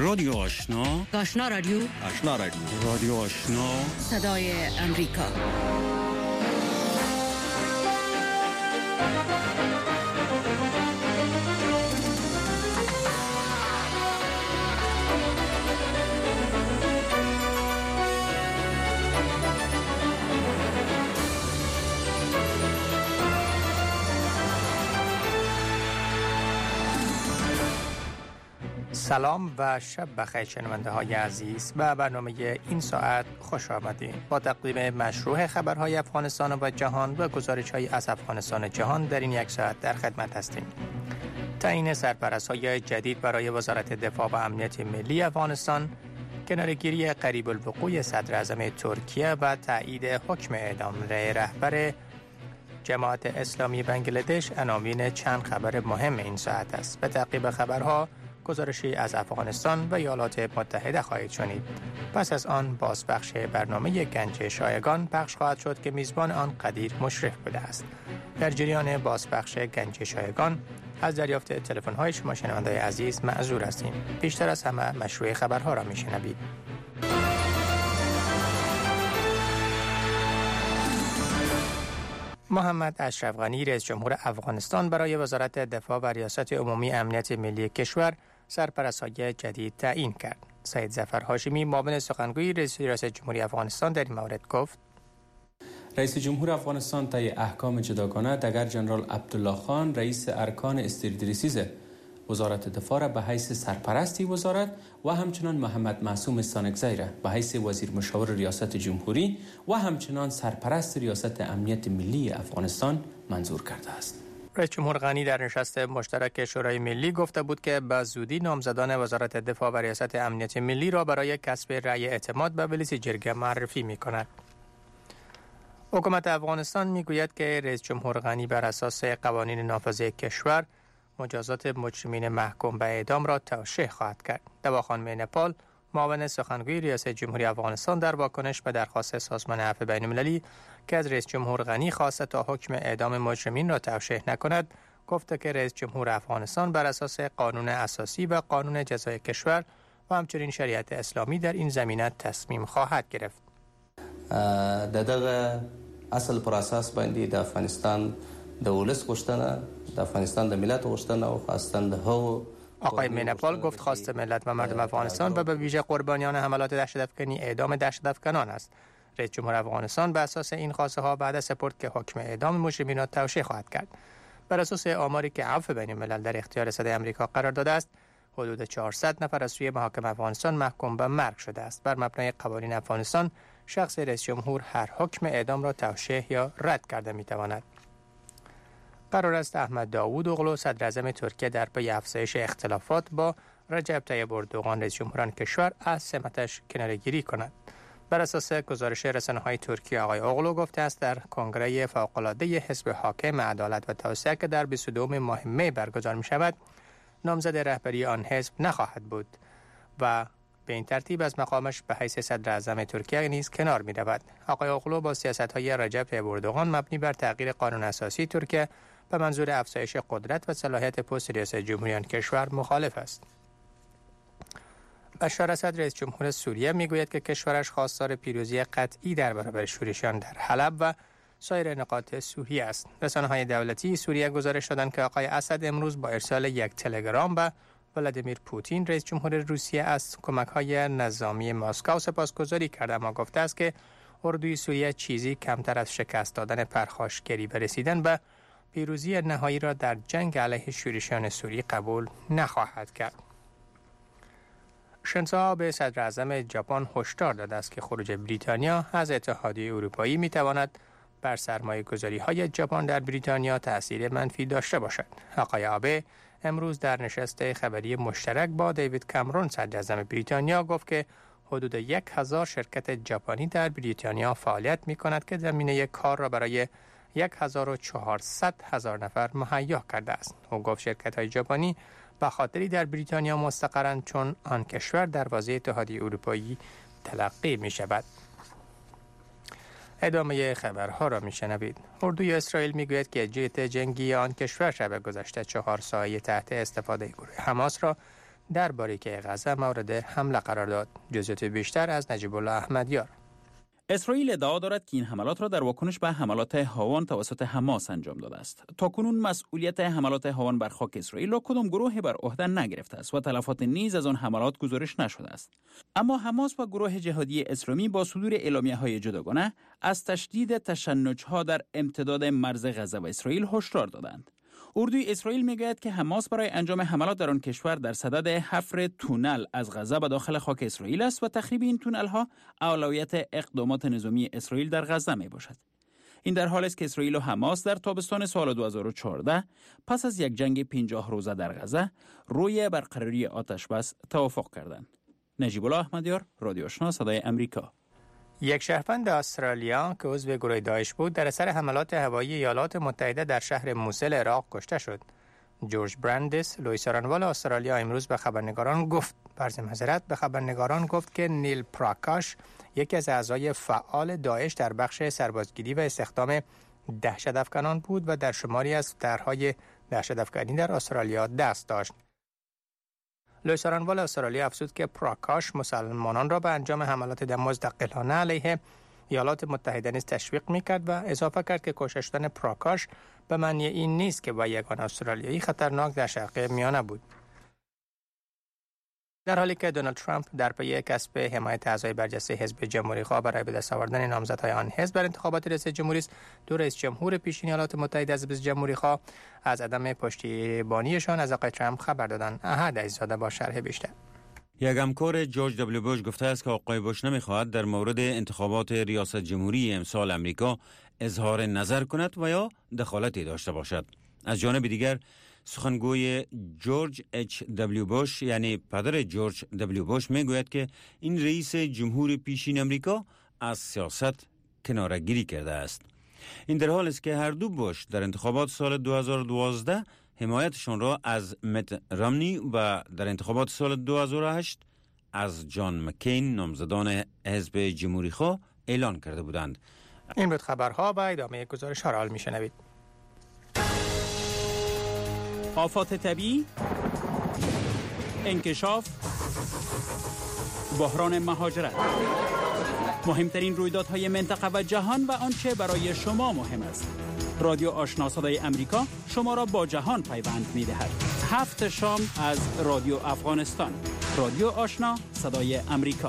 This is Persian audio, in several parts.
رادیو آشنا، آشنا رادیو، آشنا رادیو، رادیو آشنا، صدای امریکا. سلام و شب بخیر شنونده های عزیز و برنامه این ساعت خوش آمدید. با تقدیم مشروع خبرهای افغانستان و جهان و گزارش های از افغانستان جهان در این یک ساعت در خدمت هستیم. تعیین سرپرست‌های جدید برای وزارت دفاع و امنیت ملی افغانستان، کناره‌گیری قریب الوقوع صدر اعظم ترکیه و تایید حکم اعدام رهبر جماعت اسلامی بنگلادش عناوین چند خبر مهم این ساعت است. به تعقیب خبرها گزارشی از افغانستان و ایالات متحده خواهید شنید. پس از آن بازپخش برنامه گنج شایگان پخش خواهد شد که میزبان آن قدیر مشرف بوده است. در جریان بازپخش گنج شایگان از دریافت تلفن‌های شما شنونده‌های عزیز معذور هستیم. بیشتر از همه مشروع خبرها را میشنوید. محمد اشرف غنی رئیس جمهور افغانستان برای وزارت دفاع و ریاست عمومی امنیت ملی کشور سرپرست‌های جدید تعیین کرد. سید ظفر هاشمی معاون سخنگوی رئیس ریاست جمهوری افغانستان در این مورد گفت: رئیس جمهور افغانستان طی احکام جداگانه دگر جنرال عبدالله خان رئیس ارکان استیردریسیز وزارت دفاع را به حیث سرپرستی وزارت و همچنان محمد معصوم سانکزی را به حیث وزیر مشاور ریاست جمهوری و همچنان سرپرست ریاست امنیت ملی افغانستان منظور کرده است. رئیس جمهور غنی در نشست مشترک شورای ملی گفته بود که به زودی نامزدان وزارت دفاع و ریاست امنیت ملی را برای کسب رأی اعتماد به مجلس جرگه معرفی می‌کند. حکومت افغانستان میگوید که رئیس جمهور غنی بر اساس قوانین نافذه کشور مجازات مجرمین محکوم به اعدام را توشیح خواهد کرد. دواخان مینپال معاون سخنگوی ریاست جمهوری افغانستان در واکنش به درخواست سازمان عفو بین‌المللی که از رئیس جمهور غنی خواسته تا حکم اعدام مجرمین را توشیح نکند، گفته که رئیس جمهور افغانستان بر اساس قانون اساسی و قانون جزای کشور و همچنین شریعت اسلامی در این زمینه تصمیم خواهد گرفت. دغه اصل پر اساس باندې د افغانستان د ولس غوښتنه د افغانستان د ملت غوښتنه او خاصتاً د هو آقای مینپال گفت خواست ملت و مردم افغانستان و به ویژه قربانیان حملات دهشت‌افکنی اعدام دهشت‌افکنان است. رئیس جمهور افغانستان به اساس این خواسته ها بعد از سپرد که حکم اعدام مجرمین را توشیح خواهد کرد. بر اساس آماری که عفو بین الملل در اختیار صدر آمریکا قرار داده است، حدود 400 نفر از سوی محاکم افغانستان محکوم به مرگ شده است. بر مبنای قوانین افغانستان شخص رئیس جمهور هر حکم اعدام را توشیح یا رد کرده می‌تواند. قرار است احمد داوود اوغلو صدر اعظم ترکیه در پی افزایش اختلافات با رجب طیب اردوغان رئیس جمهور کشور از سمتش کناره‌گیری کند. بر اساس گزارش رسانه‌های ترکیه آقای اوغلو گفته است در کنگره فوق‌العاده حزب حاکم عدالت و توسعه که در 22 ماه می برگزار می‌شود، نامزد رهبری آن حزب نخواهد بود و به این ترتیب از مقامش به حیث صدر اعظم ترکیه نیز کنار می‌رود. آقای اوغلو با سیاست‌های رجب طیب اردوغان مبنی بر تغییر قانون اساسی ترکیه به منظور افزایش قدرت و صلاحیت پست ریاست جمهوری آن کشور مخالف است. بشار اسد رئیس جمهور سوریه میگوید که کشورش خواستار پیروزی قطعی در برابر شورشیان در حلب و سایر نقاط سوریه است. رسانه‌های دولتی سوریه گزارش دادند که آقای اسد امروز با ارسال یک تلگرام به ولادیمیر پوتین رئیس جمهور روسیه از کمک‌های نظامی مسکو سپاسگزاری کرده، اما گفته است که اردوی سوریه چیزی کمتر از شکست دادن پرخاشگری و رسیدن به پیروزی نهایی را در جنگ علیه شورشیان سوری قبول نخواهد کرد. شینزو آبه صدر اعظم ژاپن هشدار داده است که خروج بریتانیا از اتحادیه اروپایی میتواند بر سرمایه‌گذاری‌های ژاپن در بریتانیا تأثیر منفی داشته باشد. آقای آبه امروز در نشست خبری مشترک با دیوید کامرون صدر اعظم بریتانیا گفت که حدود 1000 شرکت ژاپنی در بریتانیا فعالیت می‌کند که زمینه کار را برای 1400 نفر مهیا کرده است. او گفت شرکت‌های ژاپنی به خاطری در بریتانیا مستقرند چون آن کشور دروازه اتحادیه اروپایی تلقی می‌شود. ادامه خبرها را میشنوید. اردوی اسرائیل میگوید که جت جنگی آن کشور شب گذشته 4 سایه تحت استفاده گروه حماس را در باریکه غزه مورد حمله قرار داد. جزئیات بیشتر از نجیب الله احمدیار. اسرائیل ادعا دارد که این حملات را در واکنش به حملات هاوان توسط حماس انجام داده است. تاکنون مسئولیت حملات هاوان بر خاک اسرائیل را کدام گروه بر عهده نگرفته است و تلفات نیز از آن حملات گزارش نشده است. اما حماس و گروه جهادی اسلامی با صدور اعلامیه‌های جداگانه از تشدید تشنج‌ها در امتداد مرز غزه و اسرائیل هشدار دادند. اردوی اسرائیل میگوید که حماس برای انجام حملات در آن کشور در صدد حفر تونل از غزه به داخل خاک اسرائیل است و تخریب این تونل ها اولویت اقدامات نظامی اسرائیل در غزه می باشد. این در حالی است که اسرائیل و حماس در تابستان سال 2014 پس از یک جنگ 50 روزه در غزه روی برقراری آتش بس توافق کردند. نجیب الله احمدیار، رادیو آشنا، صدای امریکا. یک شهروند استرالیا که عضو گروه داعش بود در اثر حملات هوایی ایالات متحده در شهر موسل عراق کشته شد. جورج برندیس، لوئیسرانوال استرالیا امروز به خبرنگاران گفت که نیل پراکاش، یکی از اعضای فعال داعش در بخش سربازگیری و استخدام دهشت‌افکنان بود و در شماری از طرح‌های دهشت‌افکنی در استرالیا دست داشت. لوئیسرانوال استرالیا افزود که پراکاش مسلمانان را به انجام حملات مستقلانه علیه ایالات متحده نیز تشویق می‌کرد و اضافه کرد که کشته شدن پراکاش به معنی این نیست که با یگان استرالیایی خطرناک در شرق میانه بود. در حالی که دونالد ترامپ در پی کسب حمایت اعضای برجسته حزب جمهوری‌خواه برای به دست آوردن نامزدهای آن حزب بر انتخابات ریاست جمهوری است، دو رئیس جمهور پیشین ایالات متحده از حزب جمهوری‌خواه از عدم پشتیبانیشان از آقای ترامپ خبر دادند. احد عزیزاده با شرح بیشتر. یک همکار جورج دبلیو بوش گفته است که آقای بوش نمی‌خواهد در مورد انتخابات ریاست جمهوری امسال امریکا اظهار نظر کند و یا دخالتی داشته باشد. از جانب دیگر سخنگوی جورج اچ دبلیو بوش یعنی پدر جورج دبلیو بوش میگوید که این رئیس جمهور پیشین امریکا از سیاست کناره‌گیری کرده است. این در حالی است که هر دو بوش در انتخابات سال 2012 حمایتشان را از مت رامنی و در انتخابات سال 2008 از جان مکین نامزدان حزب جمهوری‌خواه اعلان کرده بودند. این بود خبرها و ادامه گزارش‌ها را میشنوید. آفات طبیعی، انکشاف، بحران مهاجرت، مهمترین رویدادهای منطقه و جهان و آنچه برای شما مهم است. رادیو آشنا صدای امریکا شما را با جهان پیوند می‌دهد. 7 شام از رادیو افغانستان. رادیو آشنا صدای امریکا.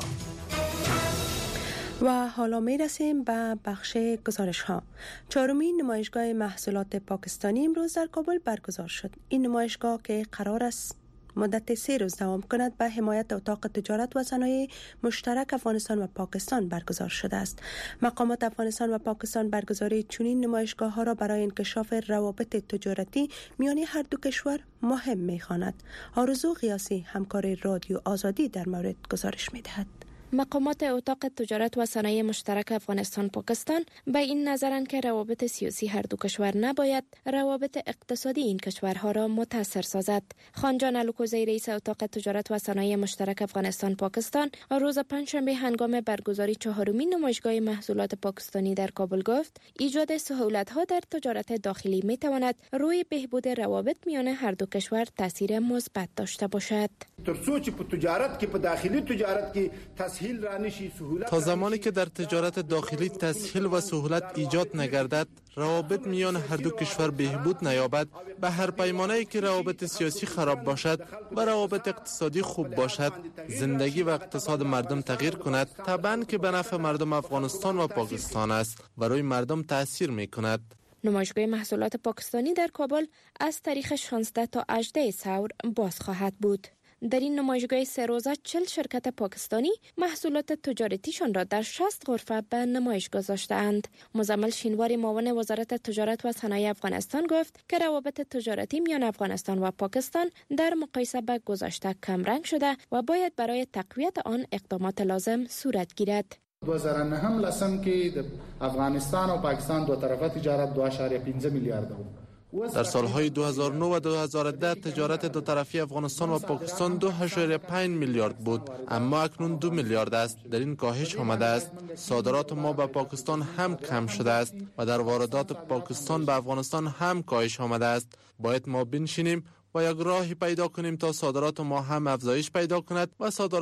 و حالا می رسیم به بخش گزارش ها. 4مین نمایشگاه محصولات پاکستانی امروز در کابل برگزار شد. این نمایشگاه که قرار است مدت 3 روز دوام کند به حمایت اتاق تجارت و صنایع مشترک افغانستان و پاکستان برگزار شده است. مقامات افغانستان و پاکستان برگزاری چنین نمایشگاه ها را برای انکشاف روابط تجارتی میان هر دو کشور مهم می خواند. آرزو قیاسی، همکار رادیو آزادی، در مورد گزارش می دهد. مقامات اتاق تجارت و صنایع مشترک افغانستان پاکستان به این نظرند که روابط سیاسی هر دو کشور نباید روابط اقتصادی این کشورها را متاثر سازد. خانجان الوکوزی، رئیس اتاق تجارت و صنایع مشترک افغانستان پاکستان، روز پنجشنبه هنگام برگزاری 4مین نمایشگاه محصولات پاکستانی در کابل گفت ایجاد سهولت‌ها در تجارت داخلی می‌تواند روی بهبود روابط میان هر دو کشور تاثیر مثبت داشته باشد. تا زمانی که در تجارت داخلی تسهیل و سهولت ایجاد نگردد، روابط میان هر دو کشور بهبود نیابد، به هر پیمانه‌ای که روابط سیاسی خراب باشد و روابط اقتصادی خوب باشد، زندگی و اقتصاد مردم تغییر کند، طبعاً که به نفع مردم افغانستان و پاکستان است و روی مردم تأثیر می‌کند. نمایشگاه محصولات پاکستانی در کابل از تاریخ 16 تا 18 ثور باز خواهد بود. در این نمایشگاه 3 روزه 40 شرکت پاکستانی محصولات تجارتیشان را در 60 غرفه به نمایش گذاشته‌اند. مزمل شینواری، معاون وزارت تجارت و صنایع افغانستان، گفت که روابط تجارتی میان افغانستان و پاکستان در مقایسه به گذشته کم رنگ شده و باید برای تقویت آن اقدامات لازم صورت گیرد. 2009 لسم کې افغانستان و پاکستان دو طرفه تجارت 2.5 میلیارد بود. در سالهای 2009 و 2010 تجارت دو طرفی افغانستان و پاکستان 2.5 میلیارد بود، اما اکنون 2 میلیارد است. در این کاهش آمده است. صادرات ما به پاکستان هم کم شده است و در واردات پاکستان به افغانستان هم کاهش آمده است. باید ما بنشینیم و یک راهی پیدا کنیم تا صادرات ما هم افزایش پیدا کند و صادرات